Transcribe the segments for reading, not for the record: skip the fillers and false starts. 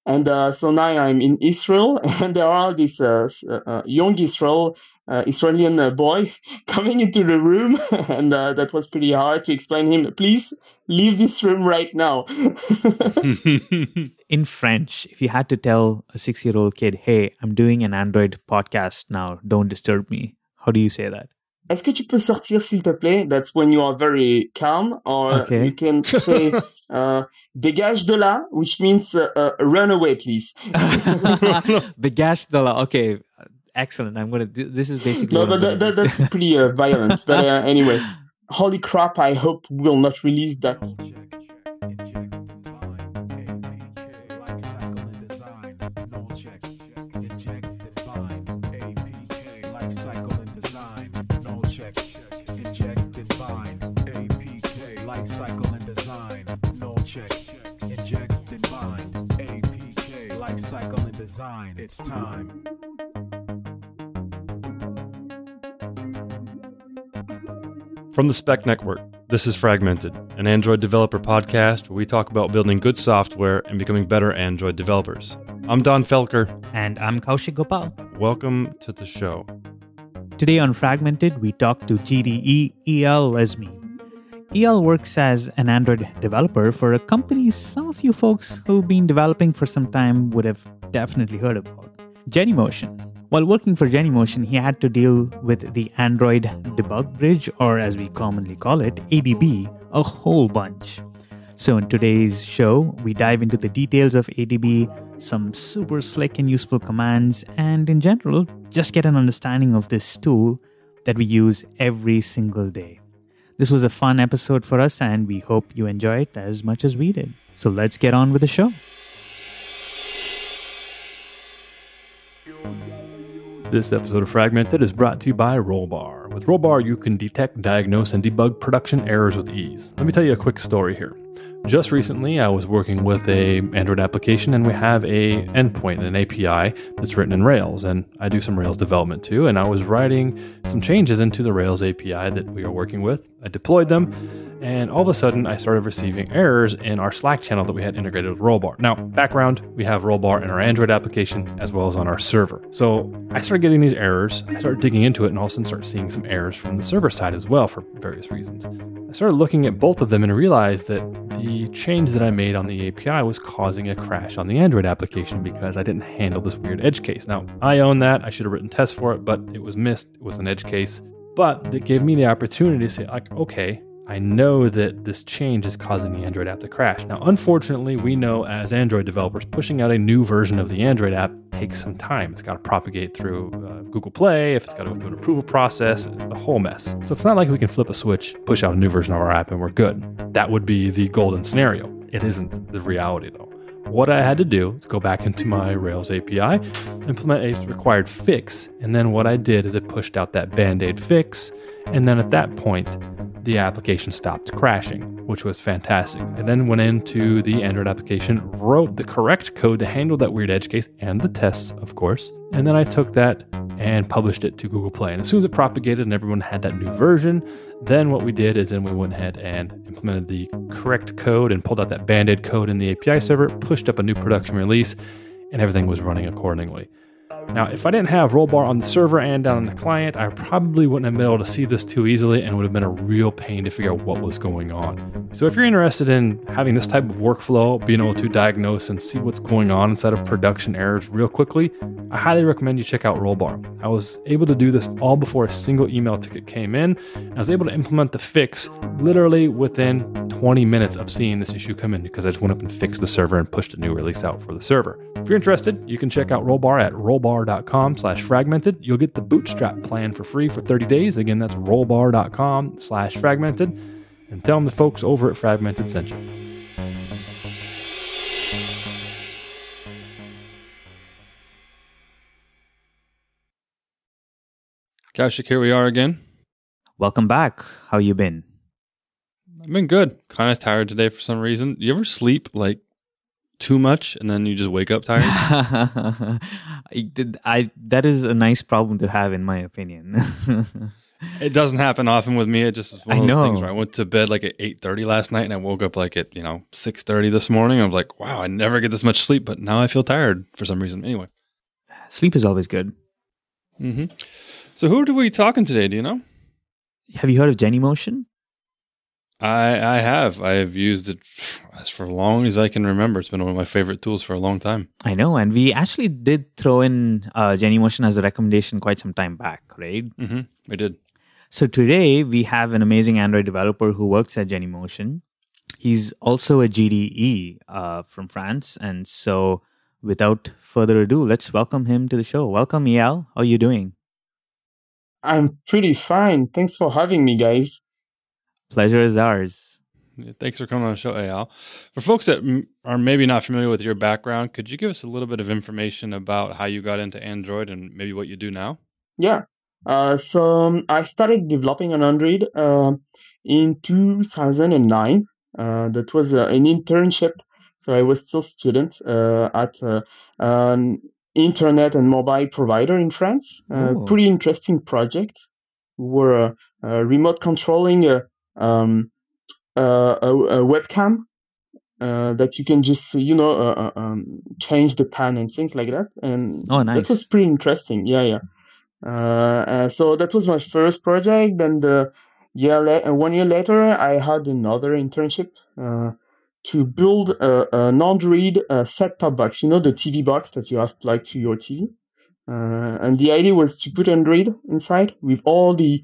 And so now I'm in Israel, and there are this young Israeli boy coming into the room, and that was pretty hard to explain him. Please leave this room right now. In French, if you had to tell a 6-year-old kid, hey, I'm doing an Android podcast now, don't disturb me, how do you say that? Est-ce que tu peux sortir, s'il te plaît? That's when you are very calm. Or you can say, dégage de là, which means run away, please. Dégage de là. Okay, excellent. This is basically... No, but that's pretty violent. But anyway, holy crap, I hope we'll not release that. It's time. From the Spec Network, this is Fragmented, an Android developer podcast where we talk about building good software and becoming better Android developers. I'm Don Felker. And I'm Kaushik Gopal. Welcome to the show. Today on Fragmented, we talk to GDE EL Lesmi. EL works as an Android developer for a company some of you folks who've been developing for some time would have definitely heard about, Genymotion. While working for Genymotion, he had to deal with the Android Debug Bridge, or as we commonly call it, ADB, a whole bunch. So in today's show, we dive into the details of ADB, some super slick and useful commands, and in general, just get an understanding of this tool that we use every single day. This was a fun episode for us, and we hope you enjoy it as much as we did. So let's get on with the show. This episode of Fragmented is brought to you by Rollbar. With Rollbar, you can detect, diagnose, and debug production errors with ease. Let me tell you a quick story here. Just recently, I was working with an Android application, and we have a endpoint, an API that's written in Rails, and I do some Rails development too, and I was writing some changes into the Rails API that we are working with. I deployed them, and all of a sudden, I started receiving errors in our Slack channel that we had integrated with Rollbar. Now, background, we have Rollbar in our Android application as well as on our server. So I started getting these errors, I started digging into it, and all of a sudden started seeing some errors from the server side as well for various reasons. I started looking at both of them and realized that the change that I made on the API was causing a crash on the Android application because I didn't handle this weird edge case. Now, I own that. I should have written tests for it, but it was missed. It was an edge case. But it gave me the opportunity to say, like, okay, I know that this change is causing the Android app to crash. Now, unfortunately, we know as Android developers, pushing out a new version of the Android app takes some time. It's got to propagate through Google Play, if it's got to go through an approval process, the whole mess. So it's not like we can flip a switch, push out a new version of our app, and we're good. That would be the golden scenario. It isn't the reality, though. What I had to do is go back into my Rails API, implement a required fix, and then what I did is I pushed out that Band-Aid fix, and then at that point, the application stopped crashing, which was fantastic. I then went into the Android application, wrote the correct code to handle that weird edge case and the tests, of course, and then I took that and published it to Google Play. And as soon as it propagated and everyone had that new version, then what we did is then we went ahead and implemented the correct code and pulled out that Band-Aid code in the API server, pushed up a new production release, and everything was running accordingly. Now, if I didn't have Rollbar on the server and down on the client, I probably wouldn't have been able to see this too easily and would have been a real pain to figure out what was going on. So if you're interested in having this type of workflow, being able to diagnose and see what's going on inside of production errors real quickly, I highly recommend you check out Rollbar. I was able to do this all before a single email ticket came in, and I was able to implement the fix literally within 20 minutes of seeing this issue come in because I just went up and fixed the server and pushed a new release out for the server. If you're interested, you can check out Rollbar at rollbar.com/fragmented. You'll get the Bootstrap plan for free for 30 days. Again, that's rollbar.com/fragmented. And tell them the folks over at Fragmented sent you. Kaushik, here we are again. Welcome back. How you been? I've been good. Kind of tired today for some reason. You ever sleep like too much and then you just wake up tired? That is a nice problem to have, in my opinion. It doesn't happen often with me. It just is one of I those things know. where I went to bed like at 8:30 last night and I woke up like at 6:30 this morning. I was like, wow, I never get this much sleep, but now I feel tired for some reason. Anyway. Sleep is always good. Mm-hmm. So who are we talking today? Do you know? Have you heard of Genymotion? I have. I have used it as for long as I can remember. It's been one of my favorite tools for a long time. I know, and we actually did throw in Genymotion as a recommendation quite some time back, right? Mm-hmm. We did. So today we have an amazing Android developer who works at Genymotion. He's also a GDE from France, and so without further ado, let's welcome him to the show. Welcome, Eyal. How are you doing? I'm pretty fine. Thanks for having me, guys. Pleasure is ours. Yeah, thanks for coming on the show, Eyal. For folks that are maybe not familiar with your background, could you give us a little bit of information about how you got into Android and maybe what you do now? Yeah. So I started developing on Android in 2009. That was an internship. So I was still a student at an internet and mobile provider in France. Pretty interesting project. We were remote controlling a webcam that you can just change the pan and things like that. And nice. That was pretty interesting. Yeah. So that was my first project. Then 1 year later, I had another internship to build an Android set-top box. You know, the TV box that you have plugged to your TV. And the idea was to put Android inside with all the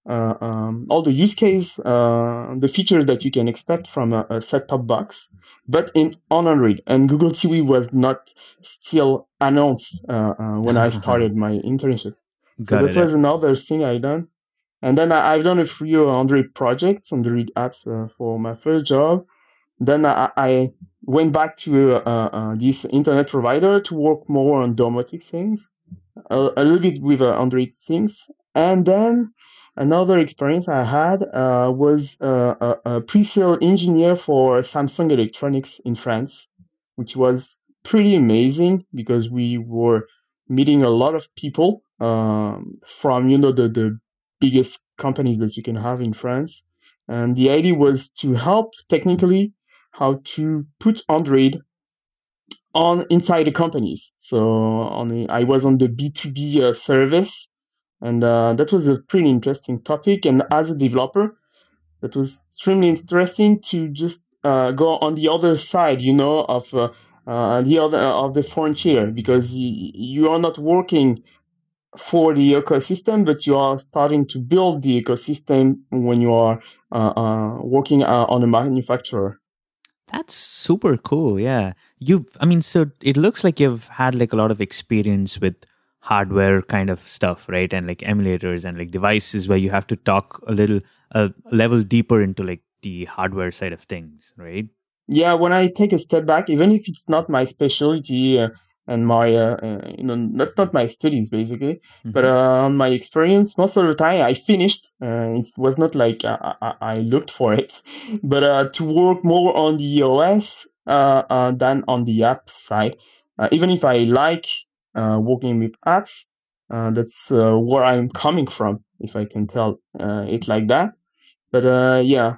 use case, the features that you can expect from a set-top box, but on Android. And Google TV was not still announced when I started my internship. So that was another thing I done. And then I've done a few Android projects, Android apps for my first job. Then I went back to this internet provider to work more on domotic things, a little bit with Android things. And then another experience I had was a pre-sale engineer for Samsung Electronics in France, which was pretty amazing because we were meeting a lot of people from, the biggest companies that you can have in France. And the idea was to help technically how to put Android inside the companies. So I was on the B2B service, and that was a pretty interesting topic. And as a developer, that was extremely interesting to just go on the other side, of the frontier, because you are not working for the ecosystem, but you are starting to build the ecosystem when you are working on a manufacturer. That's super cool. Yeah. So it looks like you've had like a lot of experience with hardware kind of stuff, right? And like emulators and like devices where you have to talk a level deeper into like the hardware side of things, right? Yeah. When I take a step back, even if it's not my specialty, and my, that's not my studies basically, but my experience, most of the time I finished. It was not like I looked for it, but to work more on the OS than on the app side. Even if I like working with apps, that's where I'm coming from, if I can tell it like that. But yeah,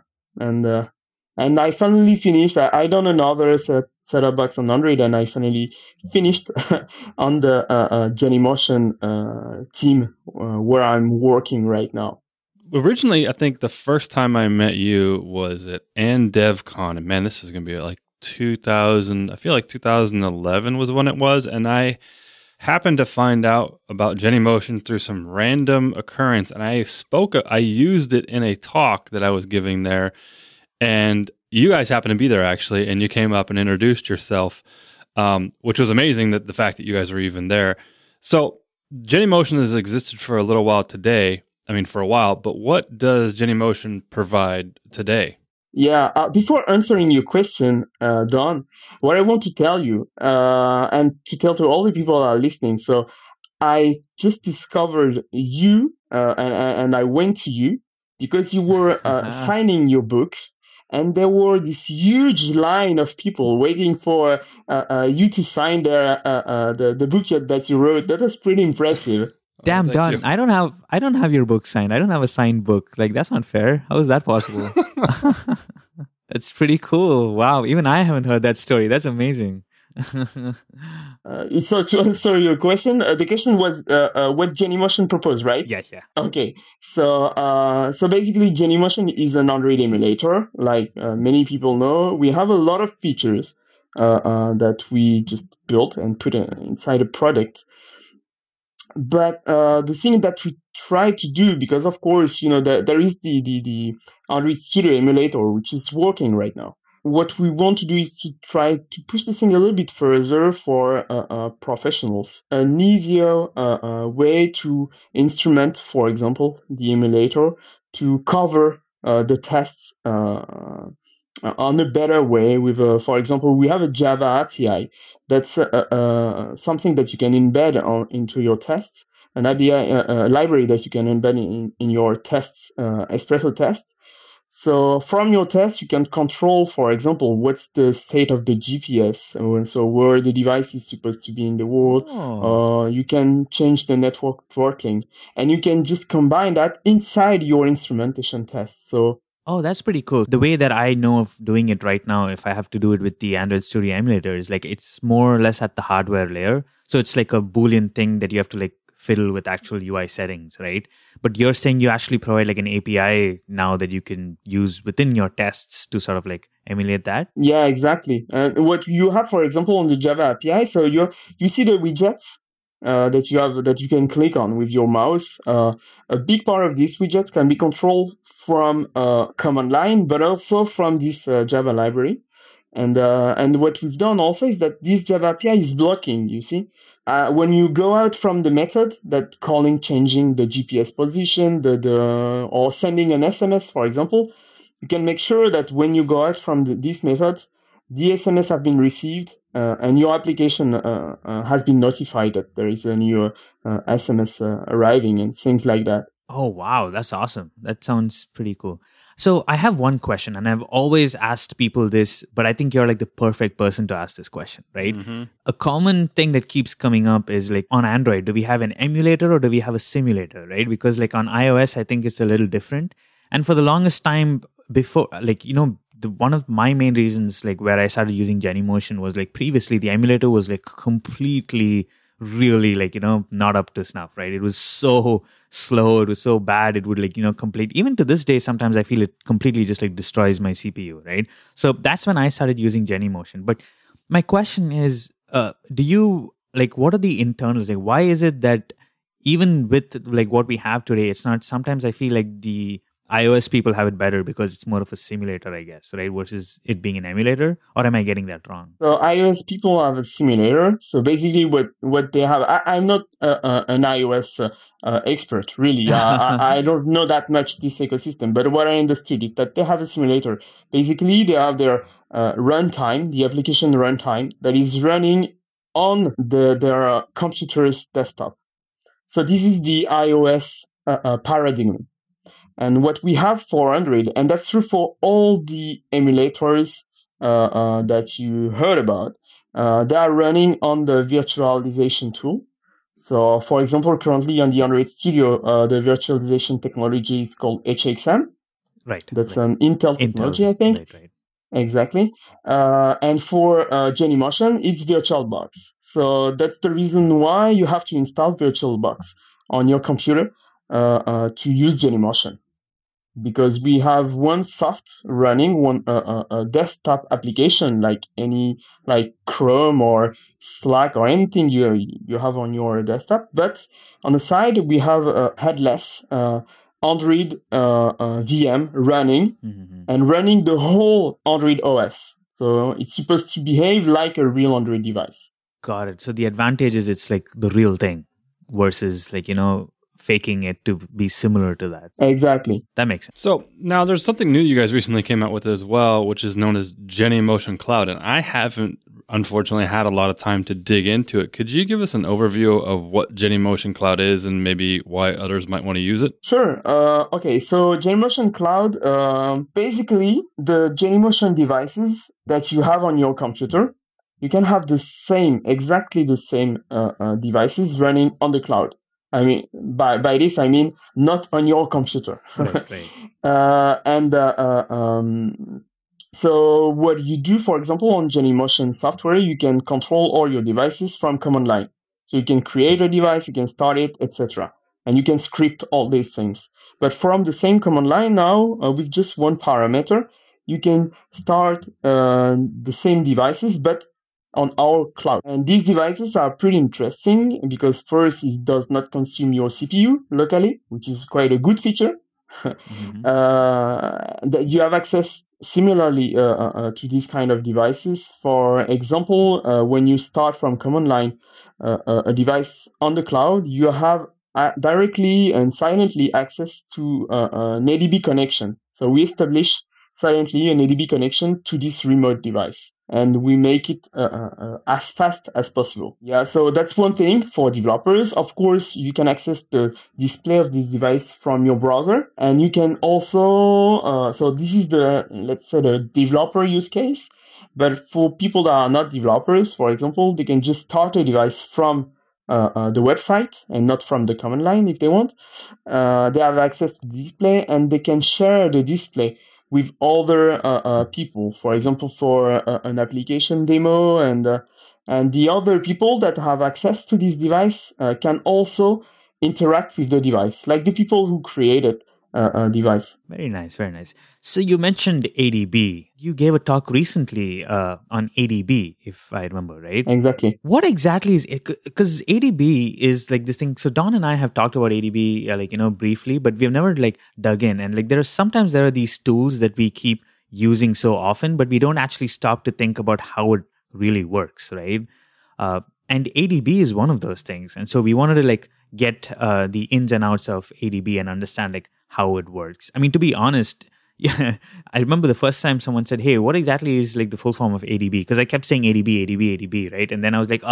and I finally finished. I done another setup box on Android, and I finally finished on the Genymotion team where I'm working right now. Originally, I think the first time I met you was at AndDevCon, and man, this is going to be like 2000. I feel like 2011 was when it was, and I happened to find out about Genymotion through some random occurrence, and I used it in a talk that I was giving there. And you guys happened to be there, actually, and you came up and introduced yourself, which was amazing, that the fact that you guys were even there. So Genymotion has existed for a little while today. I mean, for a while, but what does Genymotion provide today? Yeah, before answering your question, Don, what I want to tell you, and to tell to all the people that are listening, so I just discovered you, and I went to you because you were signing your book. And there were this huge line of people waiting for you to sign the book that you wrote. That was pretty impressive. Damn, thank Don, you. I don't have your book signed. I don't have a signed book. Like, that's not fair. How is that possible? That's pretty cool. Wow, even I haven't heard that story. That's amazing. So to answer your question, the question was what Genymotion proposed, right? Yeah. Okay, so basically Genymotion is an Android emulator. Like many people know, we have a lot of features that we just built and put inside a product. But the thing that we try to do, because of course, there is the Android Studio emulator, which is working right now. What we want to do is to try to push this thing a little bit further for professionals. An easier way to instrument, for example, the emulator to cover the tests on a better way with, for example, we have a Java API. That's something that you can embed into your tests, an API library that you can embed in your tests, Espresso tests. So from your test, you can control, for example, what's the state of the GPS, so where the device is supposed to be in the world. You can change the network throttling, and you can just combine that inside your instrumentation test. So that's pretty cool. The way that I know of doing it right now, if I have to do it with the Android Studio emulator, is like it's more or less at the hardware layer. So it's like a Boolean thing that you have to like fiddle with actual UI settings, right? But you're saying you actually provide like an API now that you can use within your tests to sort of like emulate that? Yeah, exactly. What you have, for example, on the Java API, so you see the widgets that you can click on with your mouse. A big part of these widgets can be controlled from command line, but also from this Java library. And what we've done also is that this Java API is blocking, you see. When you go out from the method that changing the GPS position, or sending an SMS, for example, you can make sure that when you go out from this method, the SMS have been received, and your application has been notified that there is a new SMS arriving and things like that. Oh, wow. That's awesome. That sounds pretty cool. So I have one question, and I've always asked people this, but I think you're like the perfect person to ask this question, right? Mm-hmm. A common thing that keeps coming up is like on Android, do we have an emulator or do we have a simulator, right? Because like on iOS, I think it's a little different. And for the longest time before, like, one of my main reasons like where I started using Genymotion was like previously the emulator was like completely really like, not up to snuff, right? It was so slow. It was so bad. It would like, complete, even to this day, sometimes I feel it completely just like destroys my CPU, right? So that's when I started using Genymotion. But my question is, do you like, what are the internals? Like, why is it that even with like what we have today, it's not, sometimes I feel like the iOS people have it better because it's more of a simulator, I guess, right? Versus it being an emulator, or am I getting that wrong? So iOS people have a simulator. So basically what they have, I'm not an iOS expert, really. I don't know that much this ecosystem, but what I understood is that they have a simulator. Basically, they have their runtime, the application runtime that is running on their computer's desktop. So this is the iOS paradigm. And what we have for Android, and that's true for all the emulators that you heard about, they are running on the virtualization tool. So, for example, currently on the Android Studio, the virtualization technology is called HXM. Right. That's an Intel technology, I think. Right. Exactly. And for Genymotion, it's VirtualBox. So that's the reason why you have to install VirtualBox on your computer to use Genymotion. Because we have one soft running, one a desktop application like Chrome or Slack or anything you have on your desktop. But on the side, we have a headless Android VM running and running the whole Android OS. So it's supposed to behave like a real Android device. Got it. So the advantage is it's like the real thing versus like, faking it to be similar to that. Exactly. That makes sense. So now there's something new you guys recently came out with as well, which is known as Genymotion Cloud. And I haven't, unfortunately, had a lot of time to dig into it. Could you give us an overview of what Genymotion Cloud is and maybe why others might want to use it? Sure. Okay, so Genymotion Cloud, basically the Genymotion devices that you have on your computer, you can have exactly the same devices running on the cloud. I mean, by this, I mean not on your computer. Right. So what you do, for example, on Genymotion software, you can control all your devices from command line. So you can create a device, you can start it, etc. And you can script all these things. But from the same command line now, with just one parameter, you can start the same devices, but on our cloud. And these devices are pretty interesting because first, it does not consume your CPU locally, which is quite a good feature. That you have access similarly to these kind of devices. For example, when you start from command line a device on the cloud, you have directly and silently access to an ADB connection. So we establish silently an ADB connection to this remote device, and we make it as fast as possible. Yeah, so that's one thing for developers. Of course, you can access the display of this device from your browser, and you can also, so this is let's say the developer use case. But for people that are not developers, for example, they can just start a device from the website and not from the command line if they want. They have access to the display, and they can share the display with other people, for example, for an application demo, and the other people that have access to this device can also interact with the device, like the people who created a device. Very nice, very nice. So you mentioned ADB. You gave a talk recently on ADB, if I remember, right? Exactly. What exactly is it? Because ADB is like this thing. So Don and I have talked about ADB, briefly, but we've never dug in. And there are these tools that we keep using so often, but we don't actually stop to think about how it really works, right? And ADB is one of those things. And so we wanted to get the ins and outs of ADB and understand how it works. I mean, to be honest, yeah, I remember the first time someone said, "Hey, what exactly is the full form of ADB?" Because I kept saying ADB, right? And then I was like,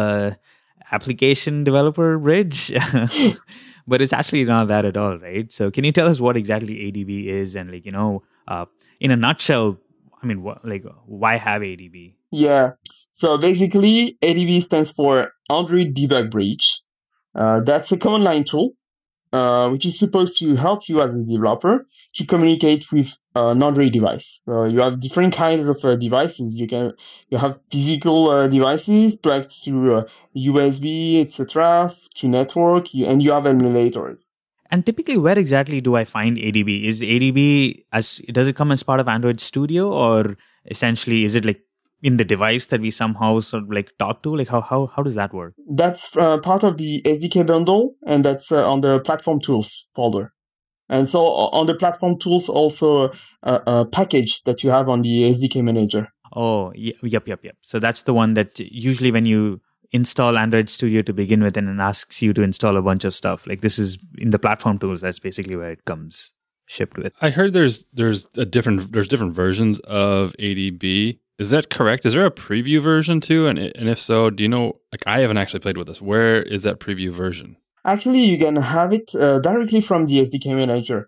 application developer bridge. But it's actually not that at all, right? So can you tell us what exactly ADB is, and in a nutshell, I mean, why have ADB? Yeah. So basically, ADB stands for Android Debug Bridge. That's a command line tool, which is supposed to help you as a developer to communicate with an Android device. You have different kinds of devices. You have physical devices plugged through USB, etc., to network, and you have emulators. And typically, where exactly do I find ADB? Is ADB does it come as part of Android Studio, or essentially is it in the device that we somehow sort of talk to? How does that work? That's part of the SDK bundle, and that's on the platform tools folder. And so on the platform tools, also a package that you have on the SDK manager. Oh, yep. So that's the one that usually when you install Android Studio to begin with, and it asks you to install a bunch of stuff. This is in the platform tools. That's basically where it comes shipped with. I heard there's different versions of ADB. Is that correct? Is there a preview version too? And if so, do you know? I haven't actually played with this. Where is that preview version? Actually, you can have it directly from the SDK manager.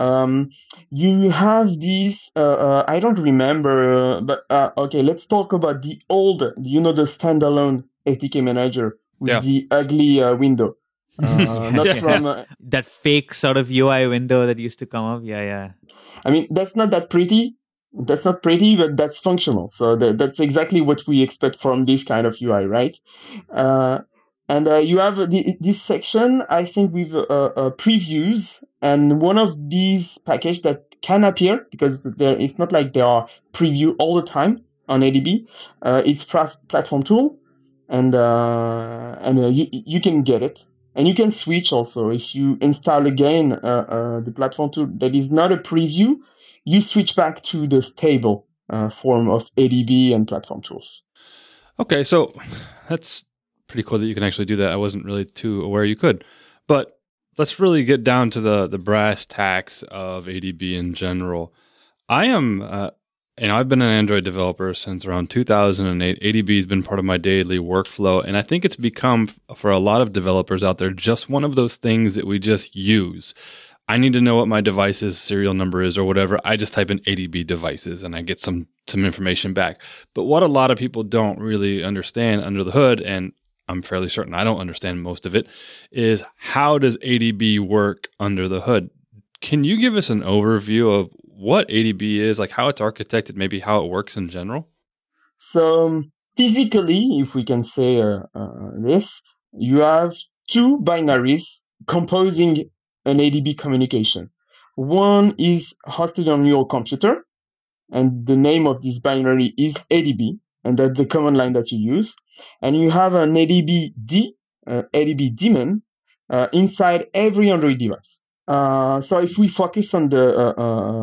You have these, I don't remember, but okay, let's talk about the old, the standalone SDK manager with the ugly window. Not from that fake sort of UI window that used to come up. Yeah. I mean, that's not that pretty. That's not pretty, but that's functional. So that's exactly what we expect from this kind of UI, right? And you have this section, I think, with previews, and one of these packages that can appear, because it's not like there are preview all the time on ADB. It's platform tool, and you can get it. And you can switch also. If you install again the platform tool that is not a preview, you switch back to the stable form of ADB and platform tools. Okay, so that's pretty cool that you can actually do that. I wasn't really too aware you could. But let's really get down to the brass tacks of ADB in general. I am, I've been an Android developer since around 2008. ADB has been part of my daily workflow, and I think it's become, for a lot of developers out there, just one of those things that we just use. I need to know what my device's serial number is or whatever. I just type in ADB devices and I get some information back. But what a lot of people don't really understand under the hood, and I'm fairly certain I don't understand most of it, is how does ADB work under the hood? Can you give us an overview of what ADB is, like how it's architected, maybe how it works in general? So physically, if we can say this, you have two binaries composing an ADB communication. One is hosted on your computer, and the name of this binary is ADB, and that's the command line that you use. And you have an ADB daemon inside every Android device. So if we focus on the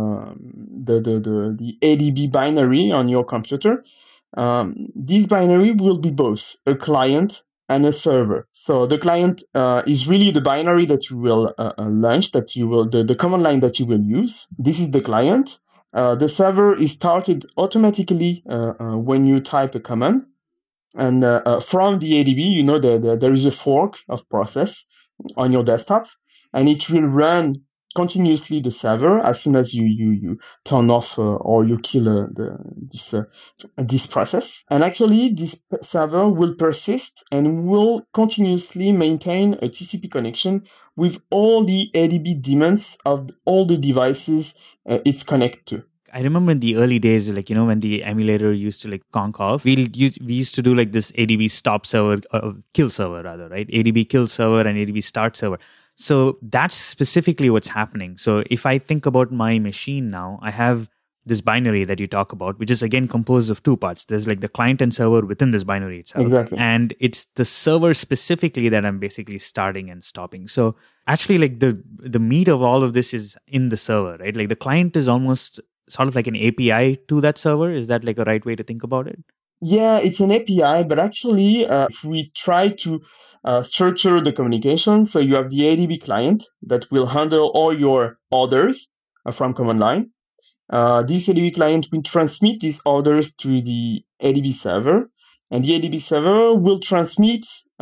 ADB binary on your computer, this binary will be both a client and a server. So the client is really the binary that you will launch, that you will the command line that you will use. This is the client. The server is started automatically when you type a command. And from the ADB, you know there is a fork of process on your desktop, and it will run continuously the server as soon as you turn off or you kill this process. And actually, this server will persist and will continuously maintain a TCP connection with all the ADB daemons of all the devices it's connected to. I remember in the early days, like, when the emulator used to conk off, we used to do this ADB stop server, kill server rather, right? ADB kill server and ADB start server. So that's specifically what's happening. So if I think about my machine now, I have this binary that you talk about, which is again composed of two parts. There's the client and server within this binary itself. Exactly. And it's the server specifically that I'm basically starting and stopping. So actually the meat of all of this is in the server, right? The client is almost sort of like an API to that server. Is that a right way to think about it? Yeah, it's an API, but actually, if we try to structure the communication, so you have the ADB client that will handle all your orders from command line. This ADB client will transmit these orders to the ADB server, and the ADB server will transmit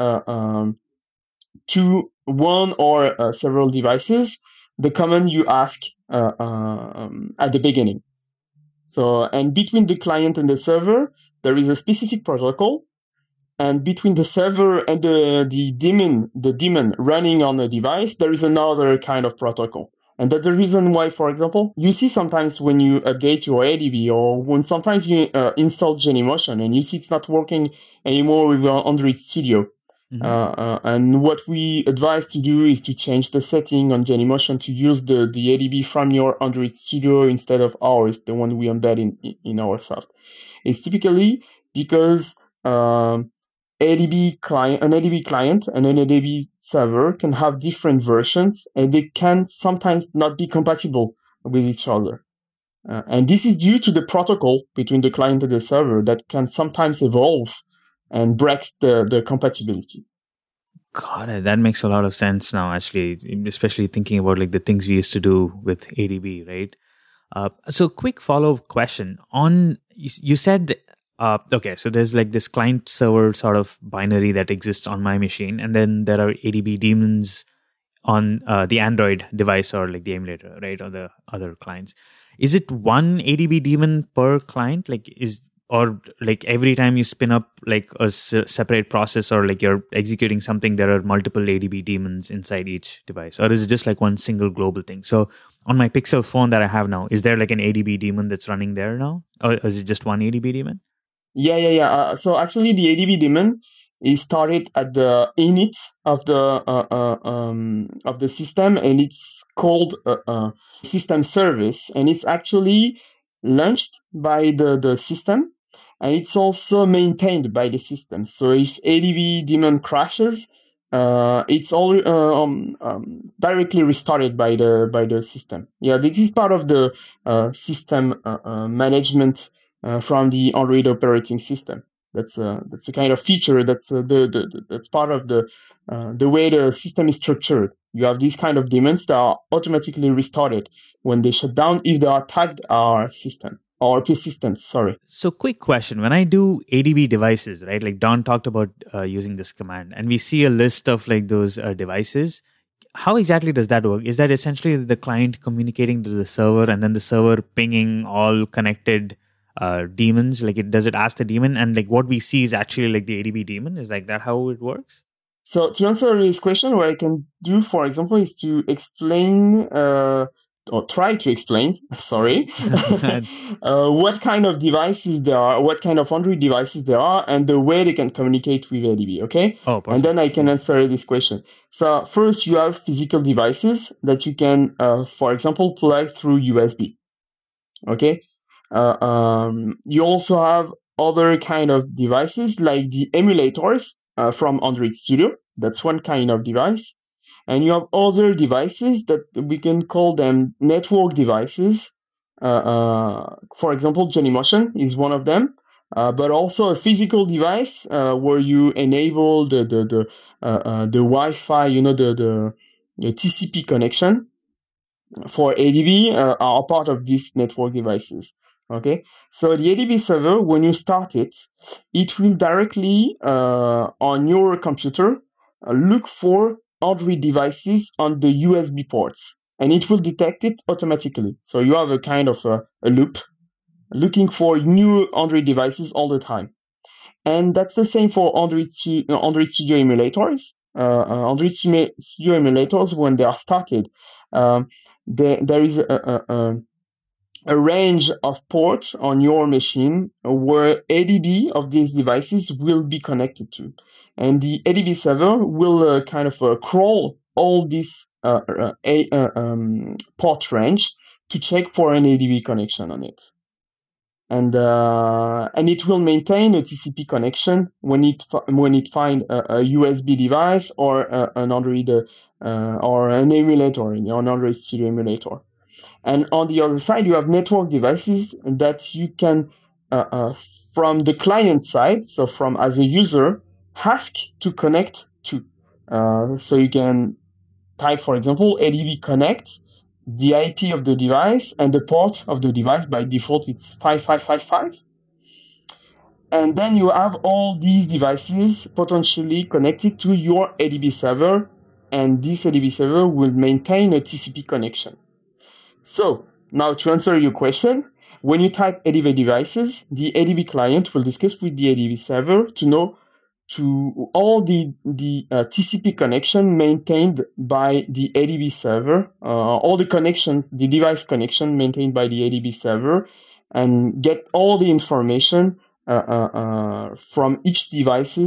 to one or several devices the command you ask at the beginning. So, and between the client and the server, there is a specific protocol, and between the server and the daemon running on the device, there is another kind of protocol. And that's the reason why, for example, you see sometimes when you update your ADB or when sometimes you install Genymotion and you see it's not working anymore with your Android Studio. Mm-hmm. And what we advise to do is to change the setting on Genymotion to use the ADB from your Android Studio instead of ours, the one we embed in our soft. It's typically because ADB client and an ADB server can have different versions, and they can sometimes not be compatible with each other. And this is due to the protocol between the client and the server that can sometimes evolve and breaks the compatibility. Got it. That makes a lot of sense now, actually, especially thinking about the things we used to do with ADB, right? So quick follow-up question on, you said, okay, so there's this client server sort of binary that exists on my machine, and then there are ADB daemons on the Android device or the emulator, right? Or the other clients. Is it one ADB daemon per client? Or every time you spin up a separate process or you're executing something, there are multiple ADB daemons inside each device? Or is it just one single global thing? So on my Pixel phone that I have now, is there an ADB daemon that's running there now? Or is it just one ADB daemon? Yeah. So actually the ADB daemon is started at the init of the system, and it's called system service, and it's actually launched by the system, and it's also maintained by the system. So if ADB daemon crashes, it's all directly restarted by the system. Yeah, this is part of the system management from the Android operating system. That's a kind of feature. That's that's part of the way the system is structured. You have these kind of daemons that are automatically restarted when they shut down if they attacked our system or persistence. Sorry. So, quick question: when I do ADB devices, right? Don talked about using this command, and we see a list of those devices. How exactly does that work? Is that essentially the client communicating to the server, and then the server pinging all connected daemons? Like, does it ask the daemon, and like what we see is actually like the ADB daemon? Is like that how it works? So to answer this question, what I can do, for example, is to explain, or try to explain, sorry, what kind of devices there are, what kind of Android devices there are, and the way they can communicate with ADB, okay? Oh, perfect. And then I can answer this question. So first, you have physical devices that you can, for example, plug through USB, okay? You also have other kind of devices like the emulators, from Android Studio. That's one kind of device. And you have other devices that we can call them network devices. For example, Genymotion is one of them. But also a physical device, where you enable the Wi-Fi, the TCP connection for ADB, are part of these network devices. Okay, so the ADB server, when you start it, it will directly, on your computer, look for Android devices on the USB ports, and it will detect it automatically. So you have a kind of a loop looking for new Android devices all the time. And that's the same for Android Studio emulators. Android Studio emulators, when they are started, there is a range of ports on your machine where ADB of these devices will be connected to. And the ADB server will crawl all this port range to check for an ADB connection on it. And it will maintain a TCP connection when it find a USB device or an Android or an emulator, an Android Studio emulator. And on the other side, you have network devices that you can, from the client side, so from as a user, ask to connect to. So you can type, for example, ADB connect, the IP of the device, and the port of the device. By default, it's 5555. And then you have all these devices potentially connected to your ADB server, and this ADB server will maintain a TCP connection. So, now to answer your question, when you type ADB devices, the ADB client will discuss with the ADB server to know to all the TCP connection maintained by the ADB server, all the connections, the device connection maintained by the ADB server, and get all the information from each device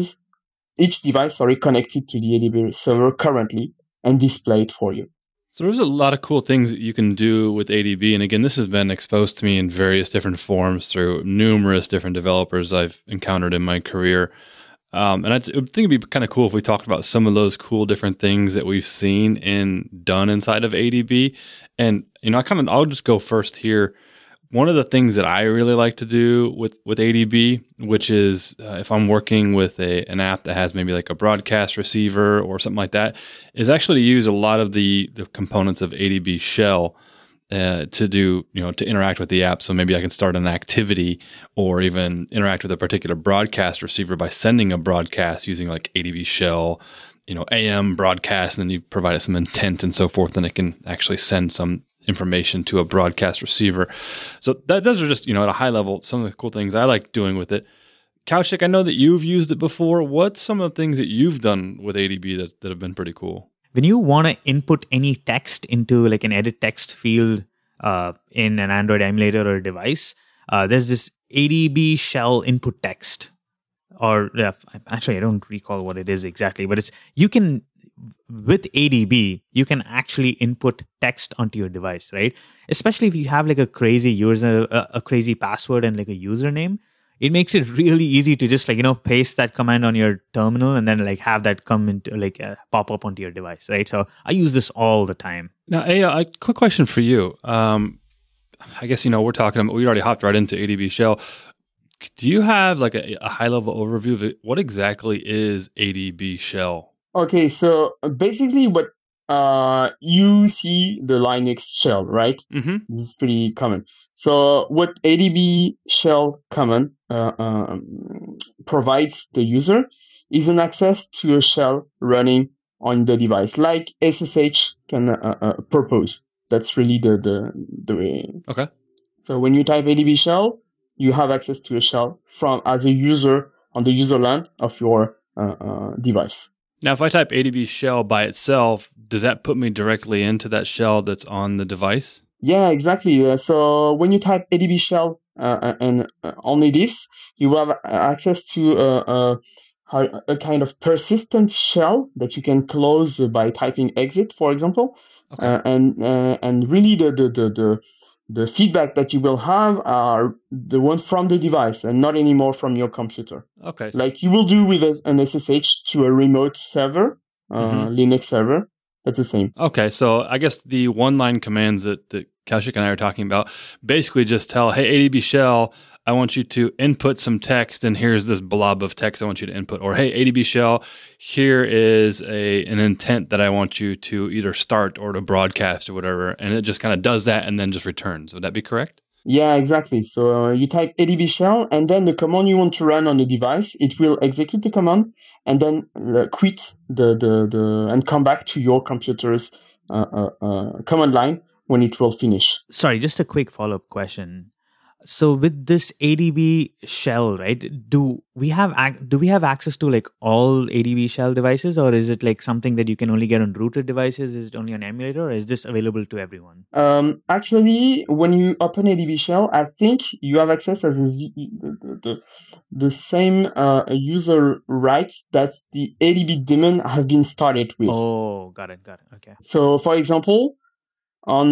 connected to the ADB server currently, and display it for you. So there's a lot of cool things that you can do with ADB. And again, this has been exposed to me in various different forms through numerous different developers I've encountered in my career. And I think it'd be kind of cool if we talked about some of those cool different things that we've seen and done inside of ADB. And, I'll just go first here. One of the things that I really like to do with ADB, which is if I'm working with an app that has maybe like a broadcast receiver or something like that, is actually to use a lot of the components of ADB shell to interact with the app. So maybe I can start an activity or even interact with a particular broadcast receiver by sending a broadcast using like ADB shell, AM broadcast, and then you provide it some intent and so forth, and it can actually send some information to a broadcast receiver. So those are just, at a high level, some of the cool things I like doing with it. Kaushik, I know that you've used it before. What's some of the things that you've done with ADB that have been pretty cool? When you want to input any text into like an edit text field in an Android emulator or device, there's this ADB shell input text. Or actually, I don't recall what it is exactly, but with ADB, you can actually input text onto your device, right? Especially if you have like a crazy user, a crazy password and like a username, it makes it really easy to just paste that command on your terminal and then like have that come into pop up onto your device, right? So I use this all the time. Now, a quick question for you. I guess, we already hopped right into ADB shell. Do you have like a high level overview of it? What exactly is ADB shell? Okay, so basically what you see the Linux shell, right? Mm-hmm. This is pretty common. So what ADB shell command provides the user is an access to a shell running on the device, like SSH can propose. That's really the way. Okay. So when you type ADB shell, you have access to a shell as a user on the user land of your device. Now, if I type ADB shell by itself, does that put me directly into that shell that's on the device? Yeah, exactly. So when you type ADB shell and only this, you will have access to a kind of persistent shell that you can close by typing exit, for example. Okay. And really the feedback that you will have are the one from the device and not anymore from your computer. Okay. Like you will do with an SSH to a remote server, Linux server. That's the same. Okay, so I guess the one-line commands that Kaushik and I are talking about basically just tell, hey, ADB shell, I want you to input some text, and here's this blob of text I want you to input. Or, hey, ADB shell, here is an intent that I want you to either start or to broadcast or whatever, and it just kind of does that and then just returns. Would that be correct? Yeah, exactly. So you type ADB shell, and then the command you want to run on the device, it will execute the command and then quit and come back to your computer's command line when it will finish. Sorry, just a quick follow-up question. So with this ADB shell, right? Do we have access to like all ADB shell devices, or is it like something that you can only get on rooted devices? Is it only on emulator, or is this available to everyone? Actually, when you open ADB shell, I think you have access as the same user rights that the ADB daemon have been started with. Oh, got it. Okay. So, for example, on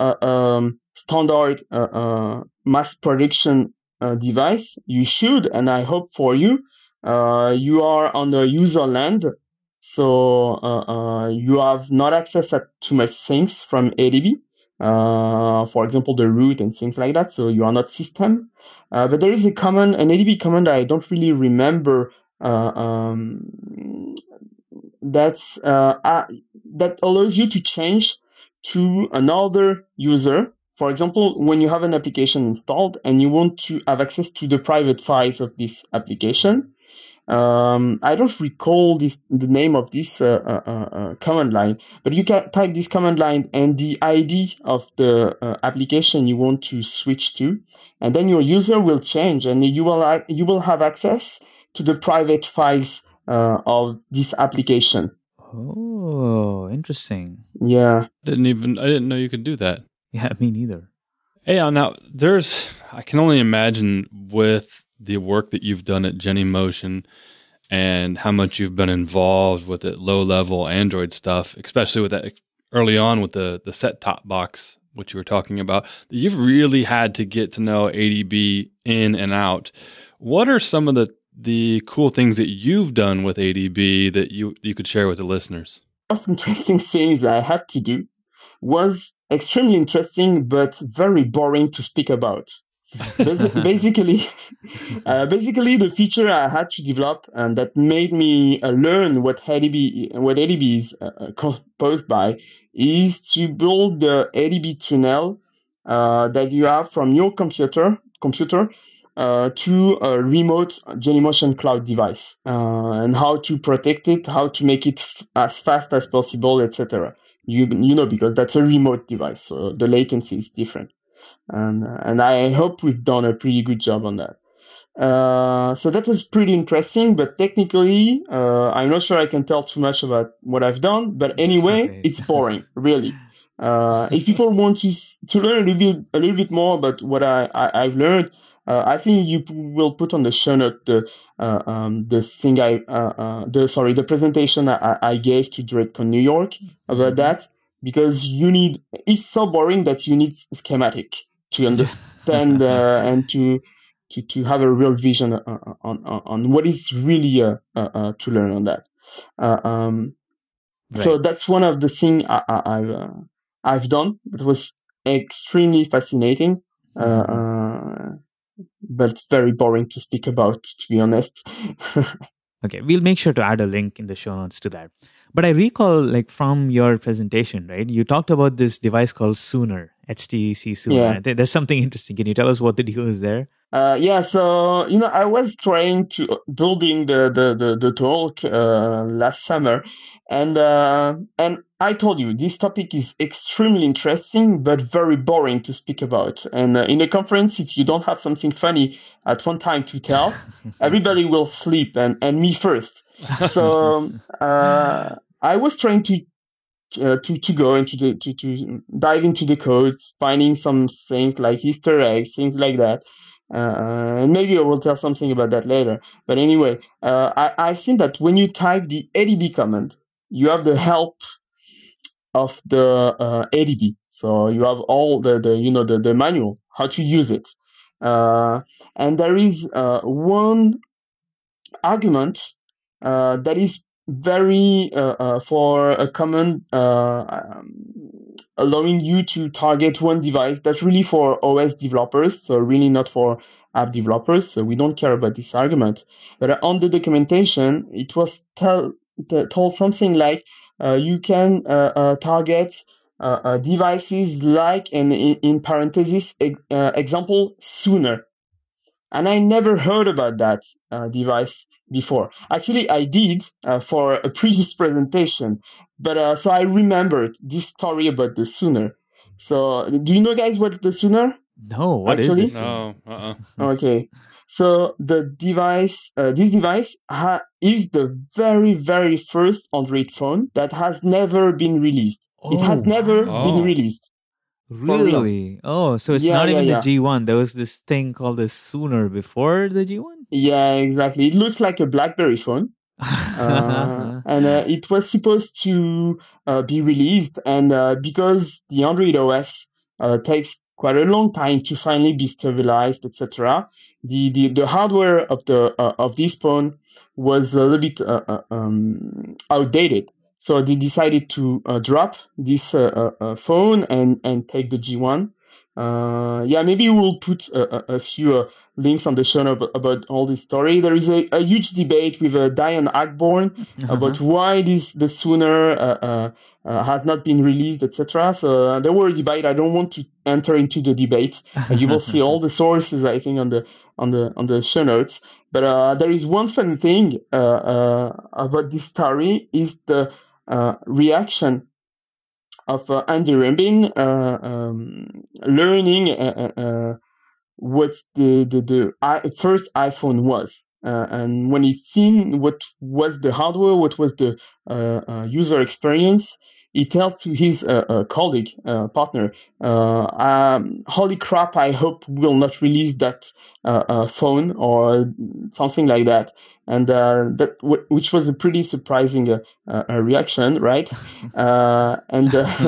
standard mass production device, you should, and I hope for you, you are on the user land, so you have not access to too much things from ADB, for example, the root and things like that, so you are not system. But there is an ADB command I don't really remember, that allows you to change to another user. For example, when you have an application installed and you want to have access to the private files of this application, I don't recall the name of this command line, but you can type this command line and the ID of the application you want to switch to, and then your user will change, and you will have access to the private files of this application. Oh, interesting. Yeah. I didn't know you could do that. Yeah, me neither. Hey, now I can only imagine with the work that you've done at Genymotion and how much you've been involved with it, low-level Android stuff, especially with that early on with the set-top box, which you were talking about, that you've really had to get to know ADB in and out. What are some of the cool things that you've done with ADB that you could share with the listeners? Most interesting things I had to do was extremely interesting, but very boring to speak about. Basically, the feature I had to develop and that made me learn what ADB is composed by is to build the ADB tunnel that you have from your computer to a remote Genymotion cloud device, and how to protect it, how to make it as fast as possible, etc. You know, because that's a remote device, so the latency is different. And I hope we've done a pretty good job on that. So that was pretty interesting, but technically, I'm not sure I can tell too much about what I've done, but anyway, okay. It's boring, really. If people want to learn a little bit more about what I've learned, I think you will put on the show note the presentation I gave to DirectCon New York about that, because it's so boring that you need schematic to understand and to have a real vision on what is really to learn on that. Right. So that's one of the things I've done that was extremely fascinating. But it's very boring to speak about, to be honest. Okay, we'll make sure to add a link in the show notes to that. But I recall, like, from your presentation, right, you talked about this device called Sooner, HTC Sooner. Yeah. There's something interesting. Can you tell us what the deal is there? So, I was trying to building the talk last summer, and I told you, this topic is extremely interesting, but very boring to speak about. And in a conference, if you don't have something funny at one time to tell, everybody will sleep, and me first. So I was trying to go into to dive into the codes, finding some things like Easter eggs, things like that. And maybe I will tell something about that later. But anyway, I've seen that when you type the ADB command, you have the help of the ADB. So you have all the manual, how to use it. And there is one argument that is very for a command allowing you to target one device. That's really for OS developers, so really not for app developers. So we don't care about this argument. But on the documentation, it was told something like you can target devices like, and in parentheses, example, sooner. And I never heard about that device before. Actually, I did for a previous presentation, but so I remembered this story about the Sooner. So, do you know, guys, what the Sooner? No, what actually? Is this? No, Okay, so the device, this device is the very, very first Android phone that has never been released. It has never been released. Really? Oh, so it's not even the G1. There was this thing called the Sooner before the G1? Yeah, exactly. It looks like a BlackBerry phone. And it was supposed to be released. And because the Android OS takes quite a long time to finally be stabilized, etc., the hardware of this phone was a little bit outdated. So they decided to drop this phone and take the G1. Maybe we'll put a few links on the show notes about all this story. There is a huge debate with Diane Agborn about why the Sooner has not been released, etc. So there were a debate. I don't want to enter into the debate. You will see all the sources, I think, on the show notes. But there is one fun thing about this story is the reaction of Andy Rubin learning what the first iPhone was. And when he's seen what was the hardware, what was the user experience, he tells to his colleague, partner, holy crap, I hope we'll not release that phone or something like that. And which was a pretty surprising reaction, right? And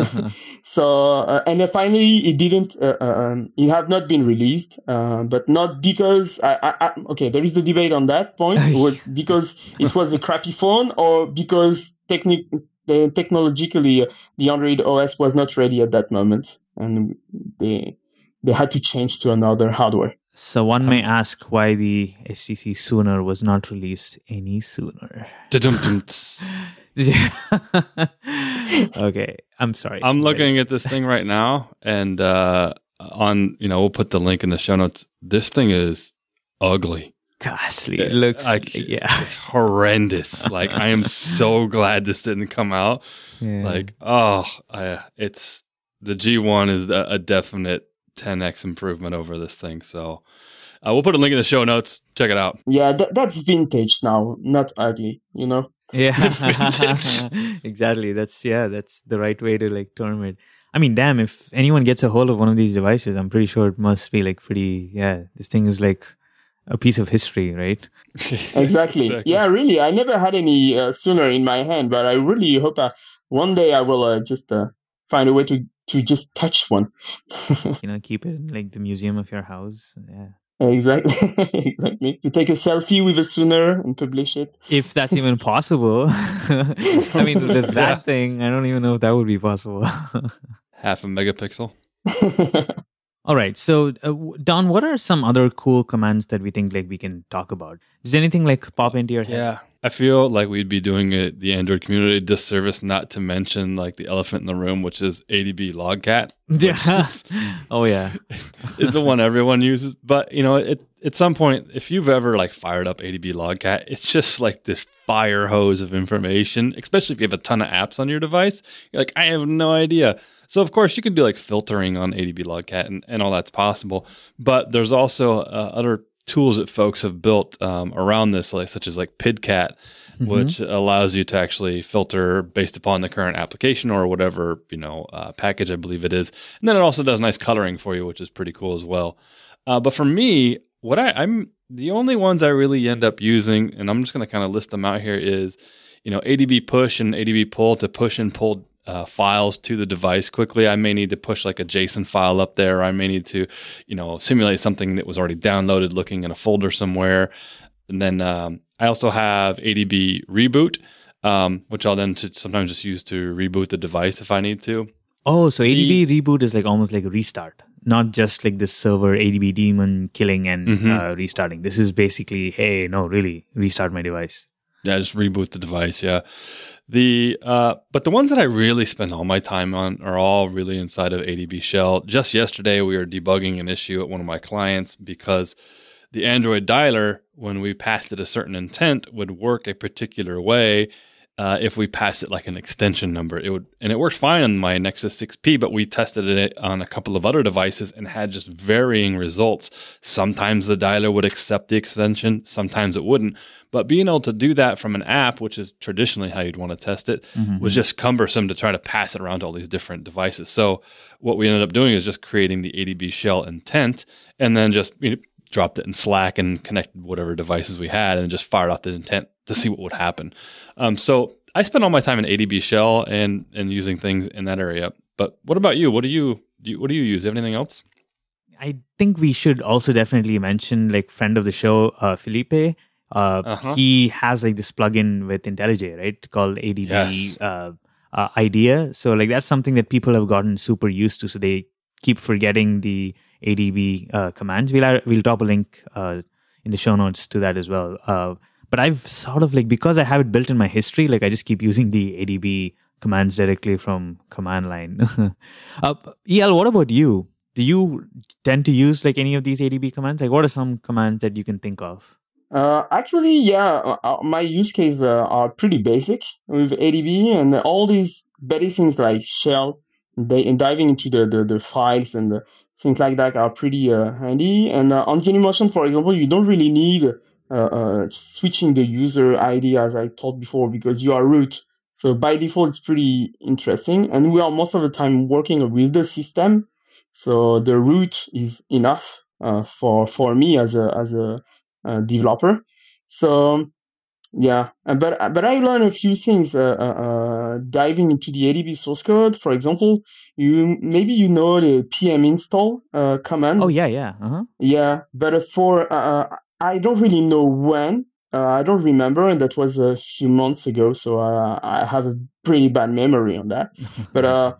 finally, it didn't. It have not been released, but not because okay, there is the debate on that point, because it was a crappy phone, or because technologically the Android OS was not ready at that moment, and they had to change to another hardware. So one may ask why the HTC Sooner was not released any sooner. Okay, I'm sorry. I'm looking at this thing right now, and we'll put the link in the show notes. This thing is ugly. Ghastly. It looks it's horrendous. Like, I am so glad this didn't come out. Yeah. It's the G1 is a definite 10x improvement over this thing. So we'll put a link in the show notes. Check it out. Yeah, that's vintage now, not ugly, Yeah, it's vintage. Exactly. That's the right way to term it. I mean, damn, if anyone gets a hold of one of these devices, I'm pretty sure it must be this thing is like a piece of history, right? Exactly. Yeah, really. I never had any Sooner in my hand, but I really hope one day I will just find a way to just touch one. Keep it in the museum of your house. Yeah. Exactly. Exactly. You take a selfie with a Sooner and publish it. If that's even possible. I mean, with that thing, I don't even know if that would be possible. 0.5 megapixel. All right. So, Don, what are some other cool commands that we think we can talk about? Does anything pop into your head? Yeah. I feel like we'd be doing the Android community a disservice not to mention like the elephant in the room, which is ADB Logcat. Yeah. Oh yeah. Is the one everyone uses. But at some point, if you've ever like fired up ADB Logcat, it's just like this fire hose of information, especially if you have a ton of apps on your device. You're like, I have no idea. So of course you can do like filtering on ADB Logcat and all that's possible. But there's also other tools that folks have built around this, like such as like PidCat, which allows you to actually filter based upon the current application or whatever package I believe it is, and then it also does nice coloring for you, which is pretty cool as well. But for me, what I'm the only ones I really end up using, and I'm just going to kind of list them out here, is ADB push and ADB pull to push and pull files to the device quickly. I may need to push like a JSON file up there. Or I may need to, simulate something that was already downloaded looking in a folder somewhere. And then I also have ADB reboot, which I'll then sometimes just use to reboot the device if I need to. Oh, so ADB reboot is like almost like a restart, not just like this server ADB daemon killing and restarting. This is basically, hey, no, really, restart my device. Yeah, just reboot the device. Yeah. But the ones that I really spend all my time on are all really inside of ADB Shell. Just yesterday, we were debugging an issue at one of my clients because the Android dialer, when we passed it a certain intent, would work a particular way. If we passed it like an extension number, it worked fine on my Nexus 6P, but we tested it on a couple of other devices and had just varying results. Sometimes the dialer would accept the extension, sometimes it wouldn't. But being able to do that from an app, which is traditionally how you'd want to test it, was just cumbersome to try to pass it around to all these different devices. So what we ended up doing is just creating the ADB Shell intent and then just dropped it in Slack and connected whatever devices we had and just fired off the intent to see what would happen. So I spend all my time in ADB Shell and using things in that area. But what about you? What do you use? Anything else? I think we should also definitely mention like friend of the show, Felipe. He has like this plugin with IntelliJ, right? Called ADB Idea. So like that's something that people have gotten super used to. So they keep forgetting the ADB commands. We'll drop a link in the show notes to that as well. But I've sort of like, because I have it built in my history, like I just keep using the ADB commands directly from command line. EL, what about you? Do you tend to use like any of these ADB commands? Like what are some commands that you can think of? Actually, yeah, my use cases are pretty basic with ADB, and all these basic things like shell, and diving into the files and things like that are pretty handy. And on Genymotion, for example, you don't really need switching the user ID, as I told before, because you are root. So by default, it's pretty interesting. And we are most of the time working with the system. So the root is enough for me as a developer. So yeah, but I learned a few things diving into the ADB source code. For example, you know the pm install command. Oh yeah. Yeah, but for I don't really know when. I don't remember, and that was a few months ago, so I have a pretty bad memory on that. But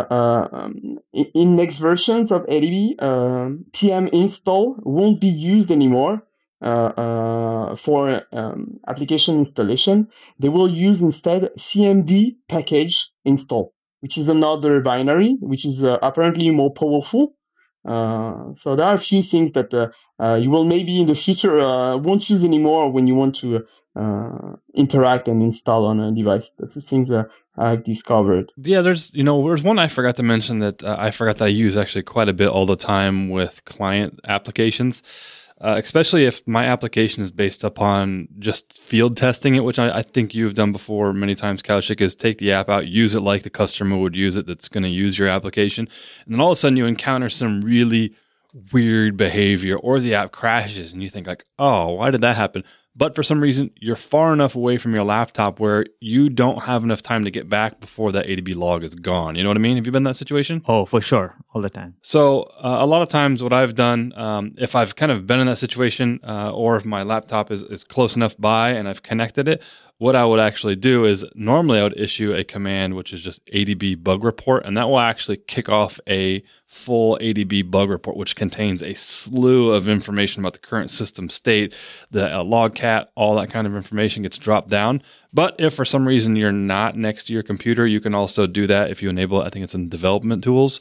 in next versions of ADB, pm install won't be used anymore for application installation. They will use instead cmd package install, which is another binary, which is apparently more powerful. So there are a few things that you will maybe in the future won't use anymore when you want to interact and install on a device. That's the things that I've discovered. Yeah, there's one I forgot to mention that I use actually quite a bit all the time with client applications. Especially if my application is based upon just field testing it, which I think you've done before many times, Kaushik, is take the app out, use it like the customer would use it that's going to use your application. And then all of a sudden you encounter some really weird behavior or the app crashes and you think like, oh, why did that happen? But for some reason, you're far enough away from your laptop where you don't have enough time to get back before that ADB log is gone. You know what I mean? Have you been in that situation? Oh, for sure. All the time. So a lot of times what I've done, if I've kind of been in that situation or if my laptop is close enough by and I've connected it, what I would actually do is normally I would issue a command, which is just ADB bug report, and that will actually kick off a full ADB bug report, which contains a slew of information about the current system state, the logcat, all that kind of information gets dropped down. But if for some reason you're not next to your computer, you can also do that if you enable it. I think it's in development tools.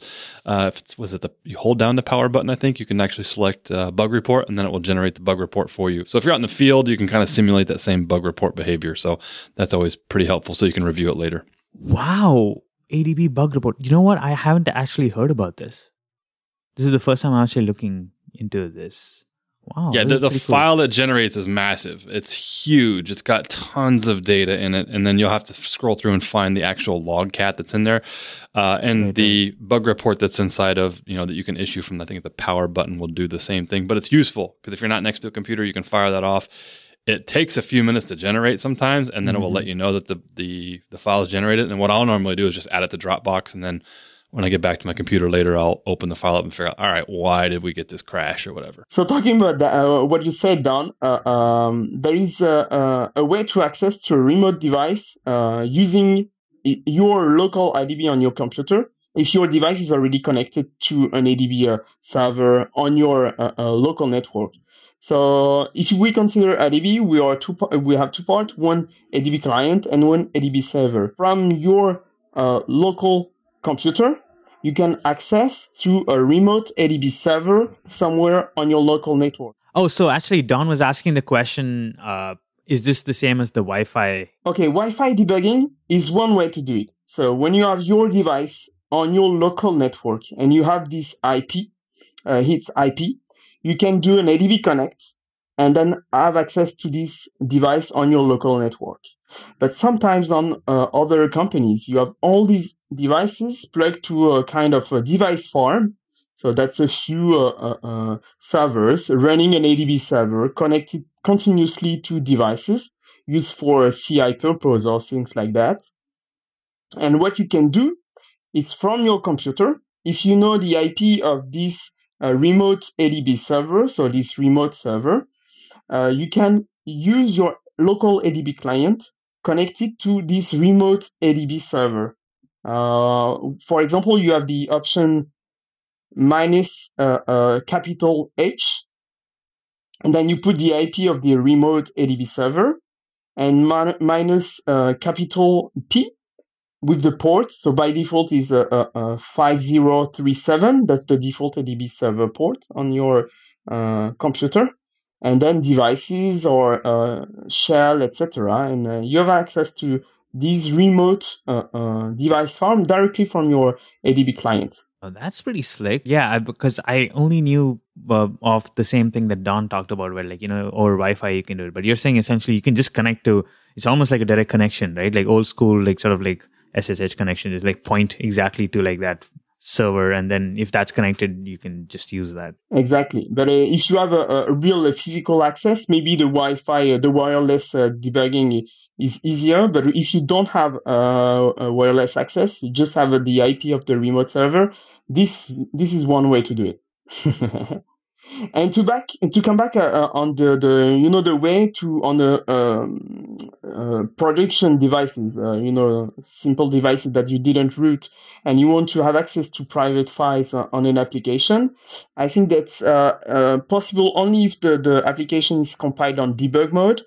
You hold down the power button, I think you can actually select bug report, and then it will generate the bug report for you. So if you're out in the field, you can kind of simulate that same bug report behavior. So that's always pretty helpful, so you can review it later. Wow. ADB bug report. You know what? I haven't actually heard about this. This is the first time I'm actually looking into this. Wow. Yeah, the file that generates is massive. It's huge. It's got tons of data in it. And then you'll have to scroll through and find the actual logcat that's in there. The bug report that's inside of, that you can issue from, I think the power button will do the same thing. But it's useful because if you're not next to a computer, you can fire that off. It takes a few minutes to generate sometimes, and then it will let you know that the file is generated. And what I'll normally do is just add it to Dropbox, and then when I get back to my computer later, I'll open the file up and figure out, all right, why did we get this crash or whatever? So talking about that, what you said, Don, there is a way to access to a remote device using your local IDB on your computer if your device is already connected to an ADB server on your local network. So if we consider ADB, we have two parts, one ADB client and one ADB server. From your local computer, you can access to a remote ADB server somewhere on your local network. Oh, so actually Don was asking the question, is this the same as the Wi-Fi? Okay, Wi-Fi debugging is one way to do it. So when you have your device on your local network and you have this IP, its IP, you can do an ADB connect and then have access to this device on your local network. But sometimes on other companies, you have all these devices plugged to a kind of a device farm. So that's a few servers running an ADB server connected continuously to devices used for CI purpose or things like that. And what you can do is from your computer, if you know the IP of this remote ADB server, so this remote server, you can use your local ADB client connected to this remote ADB server. For example, you have the option minus capital H, and then you put the IP of the remote ADB server, and minus capital P with the port. So by default is 5037. That's the default ADB server port on your computer. And then devices or shell, etc. And you have access to these remote device farm directly from your ADB client. Oh, that's pretty slick. Yeah, because I only knew of the same thing that Don talked about, where over Wi-Fi you can do it. But you're saying essentially you can just connect to, it's almost like a direct connection, right? Like old school, like sort of like SSH connection, is like point exactly to like that server, and then if that's connected, you can just use that. Exactly. But if you have a real physical access, maybe the Wi-Fi, the wireless debugging is easier. But if you don't have a wireless access, you just have the IP of the remote server. This is one way to do it. And to come back on the way to on the production devices, simple devices that you didn't root, and you want to have access to private files on an application. I think that's possible only if the application is compiled on debug mode.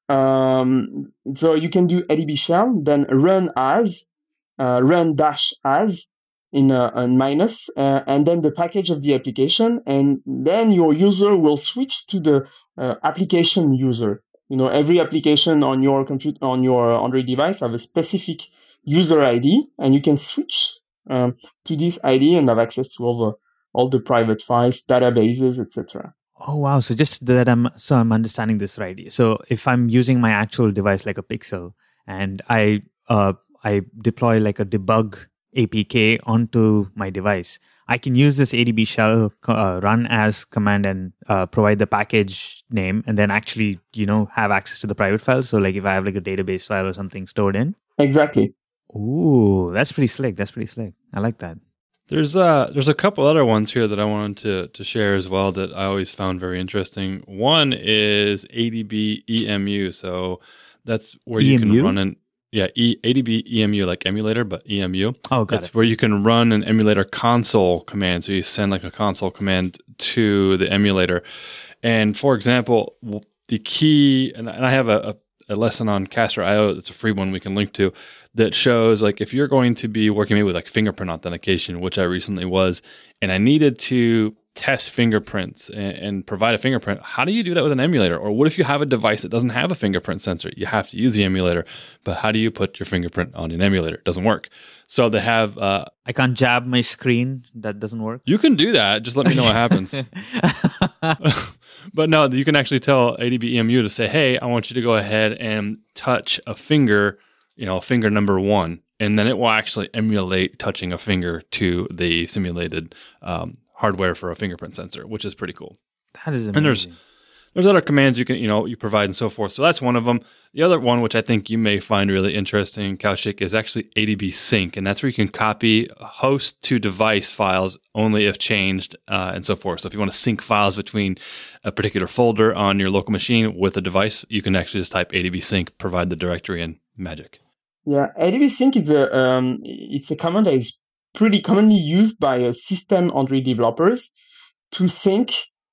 So you can do ADB shell, then run dash as in minus, and then the package of the application, and then your user will switch to the application user. Every application on your computer, on your Android device, have a specific user ID, and you can switch to this ID and have access to all the private files, databases, etc. Oh wow! So just that I'm understanding this right. So if I'm using my actual device like a Pixel, and I deploy like a debug APK onto my device, I can use this ADB shell run as command and provide the package name, and then actually have access to the private files. So like if I have like a database file or something stored in. Exactly. Ooh, that's pretty slick. I like that. There's a couple other ones here that I wanted to share as well that I always found very interesting. One is ADB EMU. So That's where you EMU? can run an ADB EMU, like emulator, but EMU. Oh, got That's it. where you can run an emulator console command. So you send like a console command to the emulator. And for example, the key, and I have a lesson on Caster.io, it's a free one we can link to, that shows like if you're going to be working maybe with like fingerprint authentication, which I recently was, and I needed to test fingerprints and provide a fingerprint, how do you do that with an emulator? Or what if you have a device that doesn't have a fingerprint sensor? You have to use the emulator, but how do you put your fingerprint on an emulator? It doesn't work. So they have... I can't jab my screen. That doesn't work. You can do that. Just let me know what happens. But no, you can actually tell ADB EMU to say, hey, I want you to go ahead and touch a finger, finger number 1. And then it will actually emulate touching a finger to the simulated hardware for a fingerprint sensor, which is pretty cool. That is amazing. And there's other commands you can, you provide and so forth. So that's one of them. The other one, which I think you may find really interesting, Kaushik, is actually ADB sync. And that's where you can copy host to device files only if changed and so forth. So if you want to sync files between a particular folder on your local machine with a device, you can actually just type ADB sync, provide the directory, and magic. Yeah, ADB sync is a command that is pretty commonly used by system Android developers to sync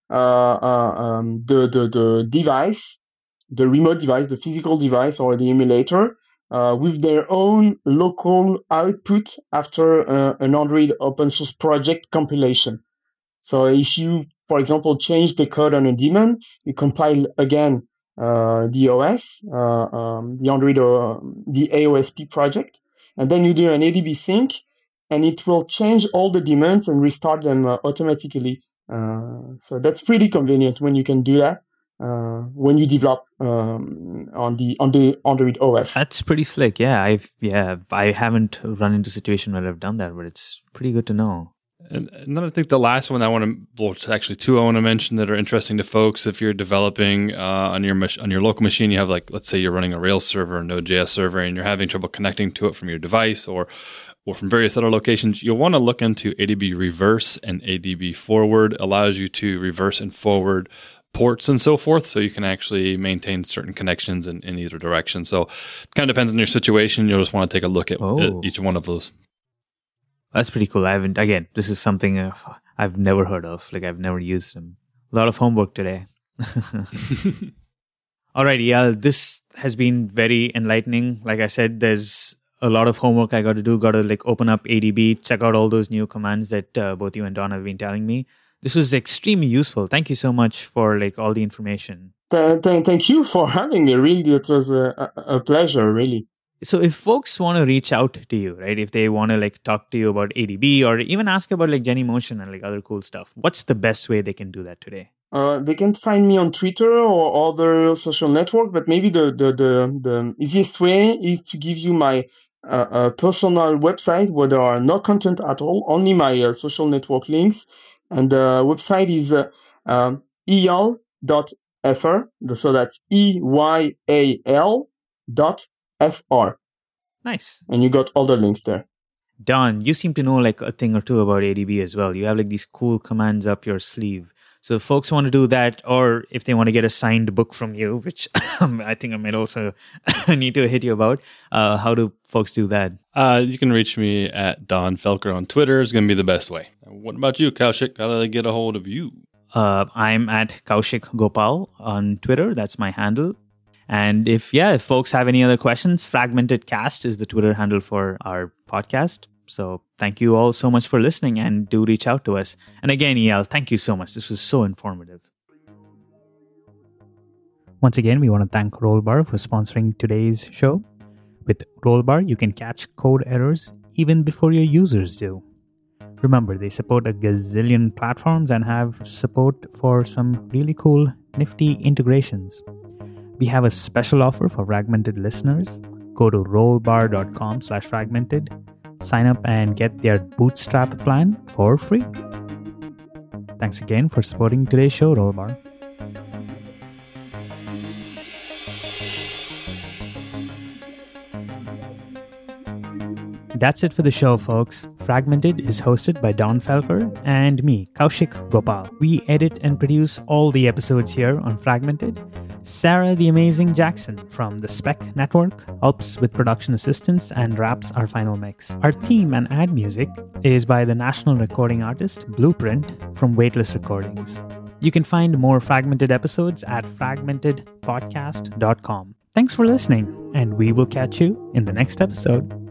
the device, the remote device, the physical device, or the emulator with their own local output after an Android open source project compilation. So if you, for example, change the code on a daemon, you compile again the OS, the Android, the AOSP project, and then you do an ADB sync, and it will change all the daemons and restart them automatically. So that's pretty convenient when you can do that when you develop on the Android OS. That's pretty slick. I haven't run into a situation where I've done that, but it's pretty good to know. And then I think the last one actually two I want to mention that are interesting to folks. If you're developing on your local machine, you have let's say you're running a Rails server, a Node.js server, and you're having trouble connecting to it from your device or from various other locations, you'll want to look into ADB reverse and ADB forward. Allows you to reverse and forward ports and so forth, so you can actually maintain certain connections in either direction. So it kind of depends on your situation. You'll just want to take a look at each one of those. That's pretty cool. This is something I've never heard of. I've never used them. A lot of homework today. All right, this has been very enlightening. Like I said, there's a lot of homework I got to do. Got to open up ADB, check out all those new commands that both you and Don have been telling me. This was extremely useful. Thank you so much for all the information. Thank you for having me. Really, it was a pleasure, really. So if folks want to reach out to you, right, if they want to talk to you about ADB or even ask about Genymotion and other cool stuff, what's the best way they can do that today? They can find me on Twitter or other social network, but maybe the easiest way is to give you my personal website where there are no content at all, only my social network links. And the website is eyal.fr. So that's EYAL.fr. Nice. And you got all the links there. Don, you seem to know a thing or two about ADB as well. You have these cool commands up your sleeve. So if folks want to do that, or if they want to get a signed book from you, which I think I might also need to hit you about, how do folks do that? You can reach me at Don Felker on Twitter. Is going to be the best way. What about you, Kaushik? How do they get a hold of you? I'm at Kaushik Gopal on Twitter. That's my handle. And if folks have any other questions, Fragmented Cast is the Twitter handle for our podcast. So thank you all so much for listening, and do reach out to us. And again, Eyal, thank you so much. This was so informative. Once again, we want to thank Rollbar for sponsoring today's show. With Rollbar, you can catch code errors even before your users do. Remember, they support a gazillion platforms and have support for some really cool, nifty integrations. We have a special offer for Fragmented listeners. Go to rollbar.com/fragmented. Sign up and get their Bootstrap plan for free. Thanks again for supporting today's show, Rollbar. That's it for the show, folks. Fragmented is hosted by Don Felker and me, Kaushik Gopal. We edit and produce all the episodes here on Fragmented. Sarah the Amazing Jackson from the Spec Network helps with production assistance and wraps our final mix. Our theme and ad music is by the national recording artist Blueprint from Weightless Recordings. You can find more Fragmented episodes at fragmentedpodcast.com. Thanks for listening, and we will catch you in the next episode.